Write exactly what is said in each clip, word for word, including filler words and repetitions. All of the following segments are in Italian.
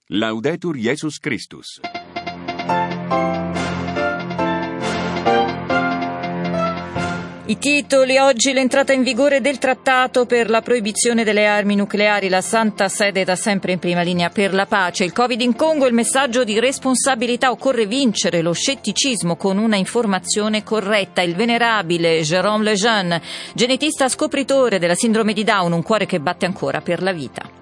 Laudetur Jesus Christus. I titoli: oggi l'entrata in vigore del trattato per la proibizione delle armi nucleari, la Santa Sede da sempre in prima linea per la pace, il Covid in Congo, il messaggio di responsabilità, occorre vincere lo scetticismo con una informazione corretta, il venerabile Jérôme Lejeune, genetista scopritore della sindrome di Down, un cuore che batte ancora per la vita.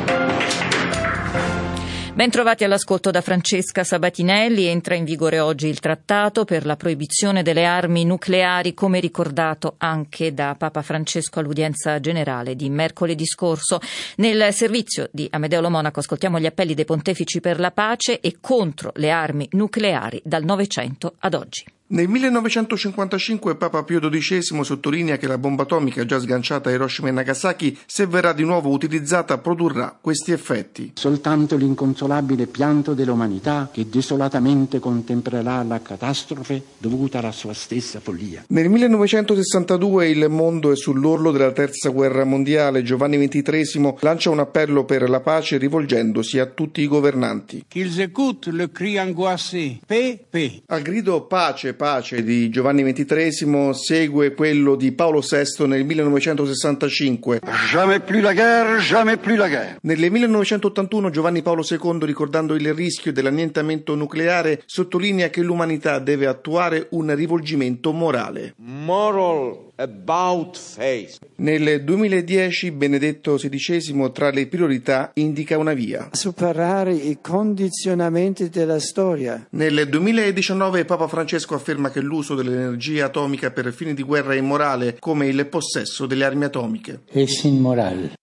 Ben trovati all'ascolto da Francesca Sabatinelli. Entra in vigore oggi il trattato per la proibizione delle armi nucleari, come ricordato anche da Papa Francesco all'udienza generale di mercoledì scorso. Nel servizio di Amedeo Lo Monaco ascoltiamo gli appelli dei pontefici per la pace e contro le armi nucleari dal Novecento ad oggi. Nel millenovecentocinquantacinque Papa Pio dodicesimo sottolinea che la bomba atomica già sganciata a Hiroshima e Nagasaki, se verrà di nuovo utilizzata, produrrà questi effetti. Soltanto l'inconsolabile pianto dell'umanità che desolatamente contemperà la catastrofe dovuta alla sua stessa follia. Nel millenovecentosessantadue il mondo è sull'orlo della terza guerra mondiale. Giovanni ventitreesimo lancia un appello per la pace rivolgendosi a tutti i governanti. Qu'ils écoutent le cri angoissé, paix, paix. Al grido pace, pace di Giovanni ventitreesimo segue quello di Paolo sesto nel millenovecentosessantacinque. Jamais plus la guerre, jamais plus la guerre. Nel millenovecentottantuno Giovanni Paolo secondo, ricordando il rischio dell'annientamento nucleare, sottolinea che l'umanità deve attuare un rivolgimento morale. Moral about faith. Nel duemiladieci Benedetto sedicesimo, tra le priorità, indica una via: superare i condizionamenti della storia. Nel duemiladiciannove Papa Francesco afferma che l'uso dell'energia atomica per fini di guerra è immorale, come il possesso delle armi atomiche. Es inmoral.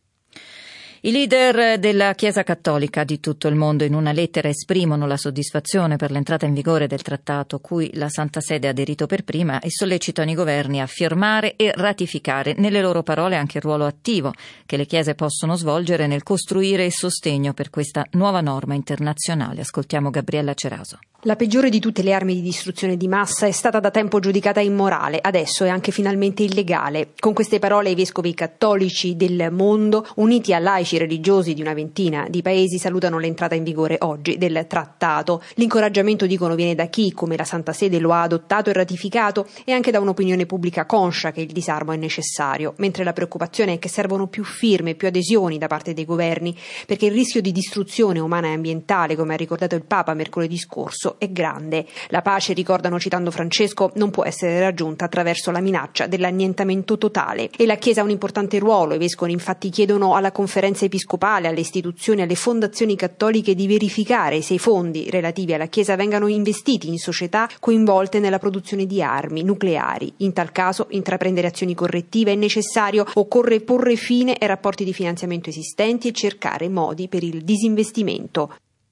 I leader della Chiesa Cattolica di tutto il mondo in una lettera esprimono la soddisfazione per l'entrata in vigore del trattato cui la Santa Sede ha aderito per prima e sollecitano i governi a firmare e ratificare, nelle loro parole, anche il ruolo attivo che le Chiese possono svolgere nel costruire il sostegno per questa nuova norma internazionale. Ascoltiamo Gabriella Ceraso. La peggiore di tutte le armi di distruzione di massa è stata da tempo giudicata immorale, adesso è anche finalmente illegale. Con queste parole i vescovi cattolici del mondo, uniti a laici religiosi di una ventina di paesi, salutano l'entrata in vigore oggi del trattato. L'incoraggiamento, dicono, viene da chi, come la Santa Sede, lo ha adottato e ratificato, e anche da un'opinione pubblica conscia che il disarmo è necessario, mentre la preoccupazione è che servono più firme, più adesioni da parte dei governi, perché il rischio di distruzione umana e ambientale, come ha ricordato il Papa mercoledì scorso, è grande. La pace, ricordano citando Francesco, non può essere raggiunta attraverso la minaccia dell'annientamento totale, e la Chiesa ha un importante ruolo. I vescovi infatti chiedono alla conferenza episcopale, alle istituzioni, alle fondazioni cattoliche di verificare se i fondi relativi alla Chiesa vengano investiti in società coinvolte nella produzione di armi nucleari. In tal caso intraprendere azioni correttive è necessario, occorre porre fine ai rapporti di finanziamento esistenti e cercare modi per il disinvestimento.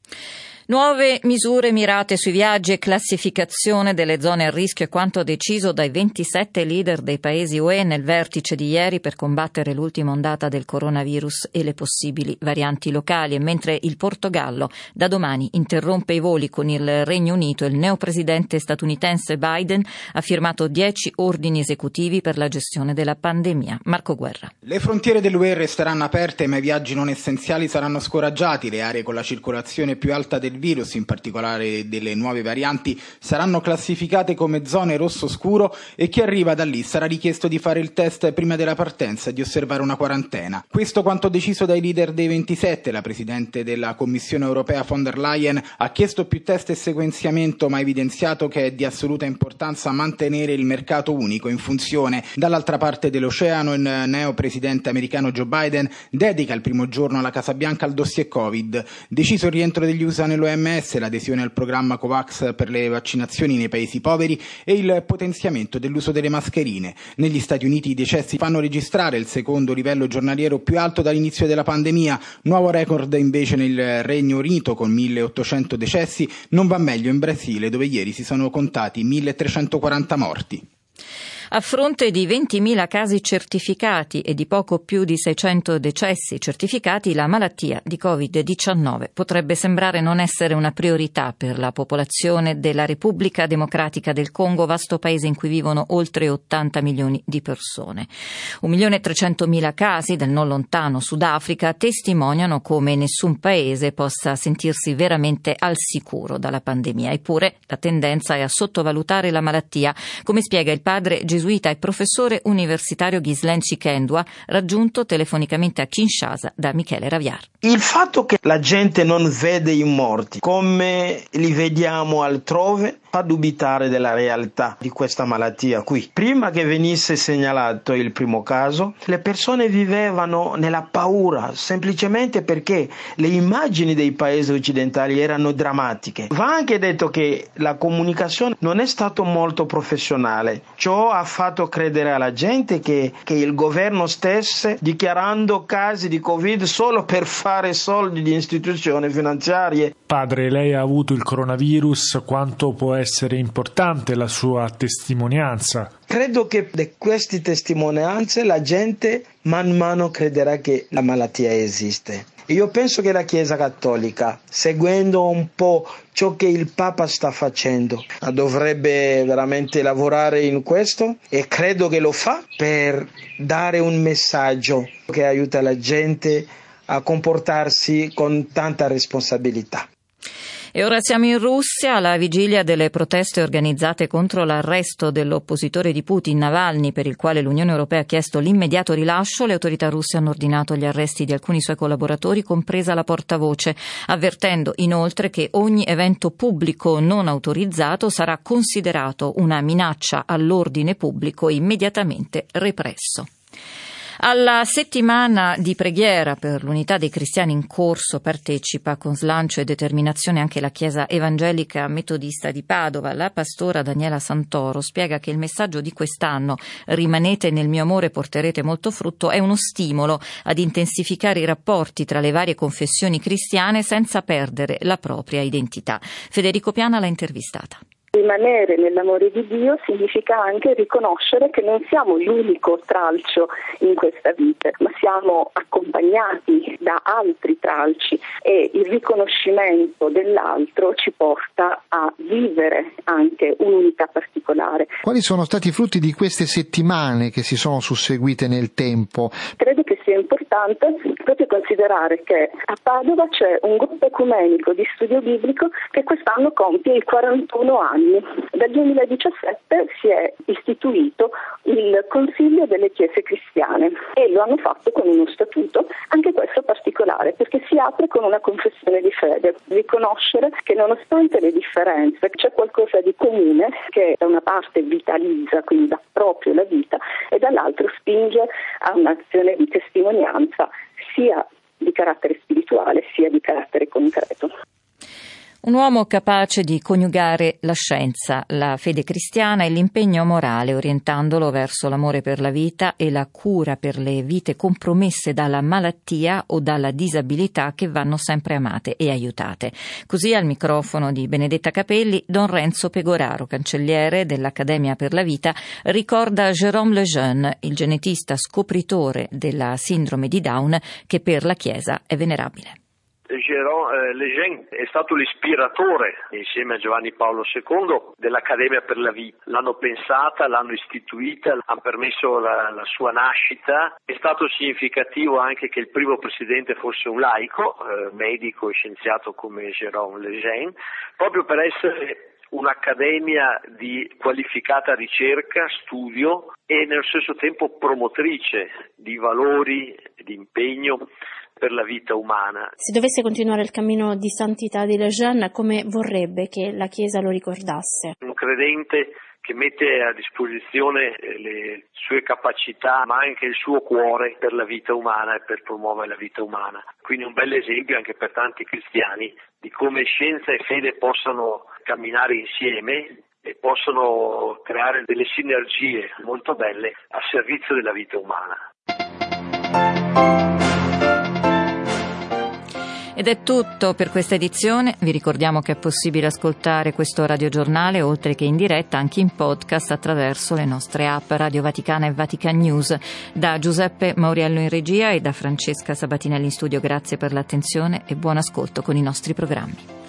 Nuove misure mirate sui viaggi e classificazione delle zone a rischio è quanto deciso dai ventisette leader dei paesi U E nel vertice di ieri per combattere l'ultima ondata del coronavirus e le possibili varianti locali. E mentre il Portogallo da domani interrompe i voli con il Regno Unito, il neopresidente statunitense Biden ha firmato dieci ordini esecutivi per la gestione della pandemia. Marco Guerra. Le frontiere dell'U E resteranno aperte, ma i viaggi non essenziali saranno scoraggiati. Le aree con la circolazione più alta del virus, in particolare delle nuove varianti, saranno classificate come zone rosso scuro e chi arriva da lì sarà richiesto di fare il test prima della partenza e di osservare una quarantena. Questo quanto deciso dai leader dei ventisette. La presidente della Commissione europea von der Leyen ha chiesto più test e sequenziamento, ma ha evidenziato che è di assoluta importanza mantenere il mercato unico in funzione. Dall'altra parte dell'oceano, il neopresidente americano Joe Biden dedica il primo giorno alla Casa Bianca al dossier Covid. Deciso il rientro degli U S A nello O M S, l'adesione al programma COVAX per le vaccinazioni nei paesi poveri e il potenziamento dell'uso delle mascherine. Negli Stati Uniti i decessi fanno registrare il secondo livello giornaliero più alto dall'inizio della pandemia, nuovo record invece nel Regno Unito con milleottocento decessi, non va meglio in Brasile dove ieri si sono contati milletrecentoquaranta morti. A fronte di ventimila casi certificati e di poco più di seicento decessi certificati, la malattia di covid diciannove potrebbe sembrare non essere una priorità per la popolazione della Repubblica Democratica del Congo, vasto paese in cui vivono oltre ottanta milioni di persone. Un milione e trecentomila casi del non lontano Sudafrica testimoniano come nessun paese possa sentirsi veramente al sicuro dalla pandemia. Eppure la tendenza è a sottovalutare la malattia, come spiega il padre gesuita e professore universitario Ghislain Chikendwa, raggiunto telefonicamente a Kinshasa da Michele Raviar. Il fatto che la gente non vede i morti come li vediamo altrove fa dubitare della realtà di questa malattia qui. Prima che venisse segnalato il primo caso, le persone vivevano nella paura, semplicemente perché le immagini dei paesi occidentali erano drammatiche. Va anche detto che la comunicazione non è stata molto professionale. Ciò ha fatto credere alla gente che, che il governo stesse dichiarando casi di Covid solo per fare soldi di istituzioni finanziarie. Padre, lei ha avuto il coronavirus, quanto può essere importante la sua testimonianza? Credo che di queste testimonianze la gente man mano crederà che la malattia esiste. Io penso che la Chiesa Cattolica, seguendo un po' ciò che il Papa sta facendo, dovrebbe veramente lavorare in questo, e credo che lo fa per dare un messaggio che aiuta la gente a comportarsi con tanta responsabilità. E ora siamo in Russia, alla vigilia delle proteste organizzate contro l'arresto dell'oppositore di Putin, Navalny, per il quale l'Unione Europea ha chiesto l'immediato rilascio. Le autorità russe hanno ordinato gli arresti di alcuni suoi collaboratori, compresa la portavoce, avvertendo inoltre che ogni evento pubblico non autorizzato sarà considerato una minaccia all'ordine pubblico e immediatamente represso. Alla settimana di preghiera per l'unità dei cristiani in corso partecipa con slancio e determinazione anche la Chiesa Evangelica Metodista di Padova. La pastora Daniela Santoro spiega che il messaggio di quest'anno, rimanete nel mio amore, porterete molto frutto, è uno stimolo ad intensificare i rapporti tra le varie confessioni cristiane senza perdere la propria identità. Federico Piana l'ha intervistata. Rimanere nell'amore di Dio significa anche riconoscere che non siamo l'unico tralcio in questa vita, ma siamo accompagnati da altri tralci, e il riconoscimento dell'altro ci porta a vivere anche un'unità particolare. Quali sono stati i frutti di queste settimane che si sono susseguite nel tempo? Credo che sia importante proprio considerare che a Padova c'è un gruppo ecumenico di studio biblico che quest'anno compie i quarantuno anni. Dal duemiladiciassette si è istituito il Consiglio delle Chiese Cristiane e lo hanno fatto con uno statuto, anche questo particolare, perché si apre con una confessione di fede, riconoscere che nonostante le differenze c'è qualcosa di comune che da una parte vitalizza, quindi dà proprio la vita, e dall'altro spinge a un'azione di testimonianza sia di carattere spirituale sia di carattere concreto. Un uomo capace di coniugare la scienza, la fede cristiana e l'impegno morale, orientandolo verso l'amore per la vita e la cura per le vite compromesse dalla malattia o dalla disabilità, che vanno sempre amate e aiutate. Così, al microfono di Benedetta Capelli, Don Renzo Pegoraro, cancelliere dell'Accademia per la Vita, ricorda Jérôme Lejeune, il genetista scopritore della sindrome di Down, che per la Chiesa è venerabile. Jérôme Lejeune è stato l'ispiratore, insieme a Giovanni Paolo secondo, dell'Accademia per la Vita. L'hanno pensata, l'hanno istituita, hanno permesso la, la sua nascita. È stato significativo anche che il primo presidente fosse un laico, eh, medico e scienziato come Jérôme Lejeune, proprio per essere un'accademia di qualificata ricerca, studio e nello stesso tempo promotrice di valori, di impegno per la vita umana. Se dovesse continuare il cammino di santità di Lejeune, come vorrebbe che la Chiesa lo ricordasse? Un credente che mette a disposizione le sue capacità, ma anche il suo cuore per la vita umana e per promuovere la vita umana. Quindi un bel esempio anche per tanti cristiani di come scienza e fede possano camminare insieme e possono creare delle sinergie molto belle a servizio della vita umana. Ed è tutto per questa edizione. Vi ricordiamo che è possibile ascoltare questo radiogiornale, oltre che in diretta, anche in podcast attraverso le nostre app Radio Vaticana e Vatican News. Da Giuseppe Mauriello in regia e da Francesca Sabatinelli in studio, grazie per l'attenzione e buon ascolto con i nostri programmi.